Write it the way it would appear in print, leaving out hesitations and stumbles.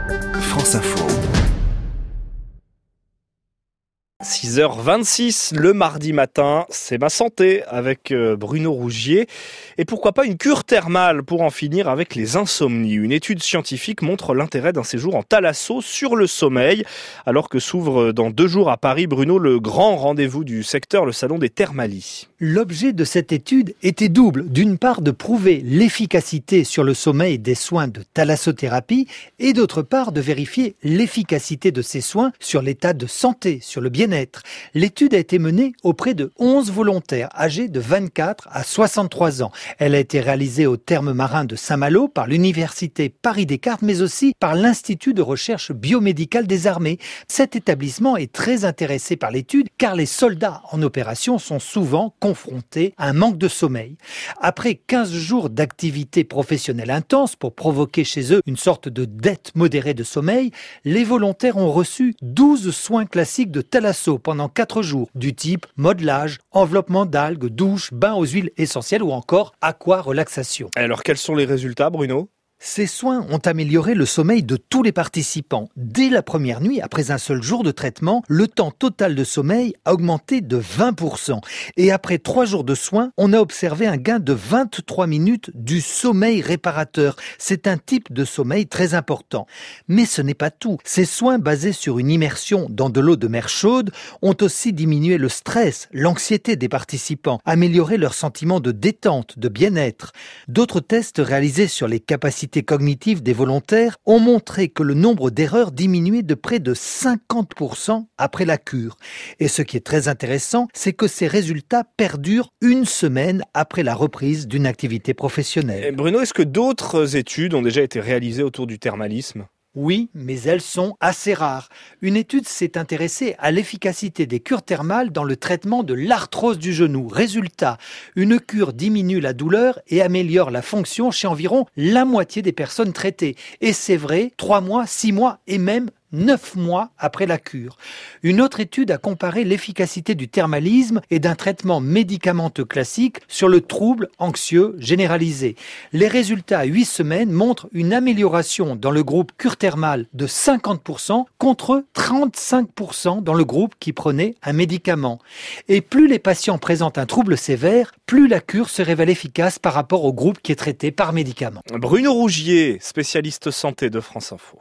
France Info. 6h26 le mardi matin, c'est ma santé avec Bruno Rougier. Et pourquoi pas une cure thermale pour en finir avec les insomnies. Une étude scientifique montre l'intérêt d'un séjour en thalasso sur le sommeil. Alors que s'ouvre dans 2 jours à Paris, Bruno, le grand rendez-vous du secteur, le salon des Thermalies. L'objet de cette étude était double. D'une part, de prouver l'efficacité sur le sommeil des soins de thalassothérapie et d'autre part, de vérifier l'efficacité de ces soins sur l'état de santé, sur le bien-être. L'étude a été menée auprès de 11 volontaires âgés de 24 à 63 ans. Elle a été réalisée au Thermes Marins de Saint-Malo par l'Université Paris-Descartes, mais aussi par l'Institut de recherche biomédicale des armées. Cet établissement est très intéressé par l'étude car les soldats en opération sont souvent confrontés à un manque de sommeil. Après 15 jours d'activité professionnelle intense pour provoquer chez eux une sorte de dette modérée de sommeil, les volontaires ont reçu 12 soins classiques de thalasso pendant 4 jours, du type modelage, enveloppement d'algues, douche, bain aux huiles essentielles ou encore aqua-relaxation. Alors quels sont les résultats, Bruno ? Ces soins ont amélioré le sommeil de tous les participants. Dès la première nuit, après un seul jour de traitement, le temps total de sommeil a augmenté de 20%. Et après 3 jours de soins, on a observé un gain de 23 minutes du sommeil réparateur. C'est un type de sommeil très important. Mais ce n'est pas tout. Ces soins basés sur une immersion dans de l'eau de mer chaude ont aussi diminué le stress, l'anxiété des participants, amélioré leur sentiment de détente, de bien-être. D'autres tests réalisés sur les capacités cognitives des volontaires ont montré que le nombre d'erreurs diminuait de près de 50% après la cure. Et ce qui est très intéressant, c'est que ces résultats perdurent 1 semaine après la reprise d'une activité professionnelle. Et Bruno, est-ce que d'autres études ont déjà été réalisées autour du thermalisme ? Oui, mais elles sont assez rares. Une étude s'est intéressée à l'efficacité des cures thermales dans le traitement de l'arthrose du genou. Résultat, une cure diminue la douleur et améliore la fonction chez environ la moitié des personnes traitées. Et c'est vrai, 3 mois, 6 mois et même 9 mois après la cure. Une autre étude a comparé l'efficacité du thermalisme et d'un traitement médicamenteux classique sur le trouble anxieux généralisé. Les résultats à 8 semaines montrent une amélioration dans le groupe cure thermale de 50% contre 35% dans le groupe qui prenait un médicament. Et plus les patients présentent un trouble sévère, plus la cure se révèle efficace par rapport au groupe qui est traité par médicament. Bruno Rougier, spécialiste santé de France Info.